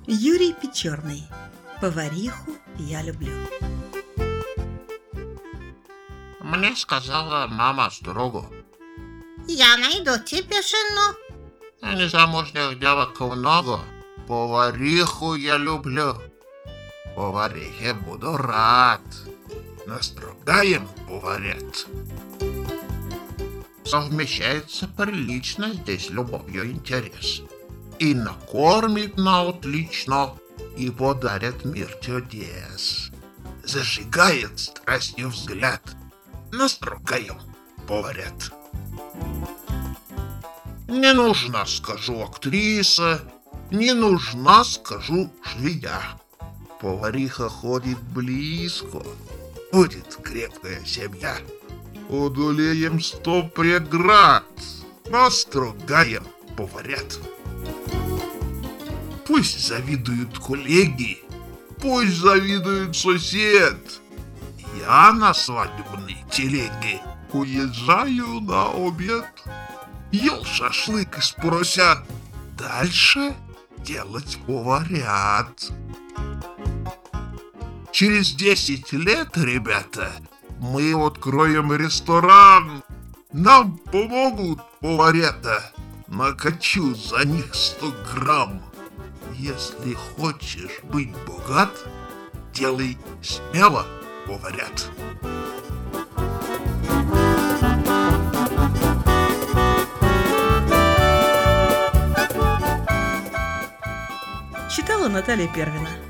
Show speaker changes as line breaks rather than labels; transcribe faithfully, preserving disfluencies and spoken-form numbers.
Юрий Печорный. Повариху я люблю.
Мне сказала мама строго:
я найду тебе жену.
незамужних девок много, повариху я люблю. Поварихе буду рад. Настругаем, говорят. Совмещается прилично здесь любовью интерес. И накормит на отлично, и подарят мир чудес. Зажигает страстью взгляд. Настругаем, говорят. Не нужна, скажу, актриса, не нужна, скажу, швея. Повариха ходит близко, будет крепкая семья. Удолеем сто преград, настругаем, говорят. Пусть завидуют коллеги, пусть завидует сосед. Я на свадебной телеге уезжаю на обед. Ел шашлык из поросят, дальше делать говорят. Через десять лет, ребята, мы откроем ресторан. Нам помогут поварята. Накачу за них сто грамм. Если хочешь быть богат, делай смело, говорят.
Читала Наталья Первина.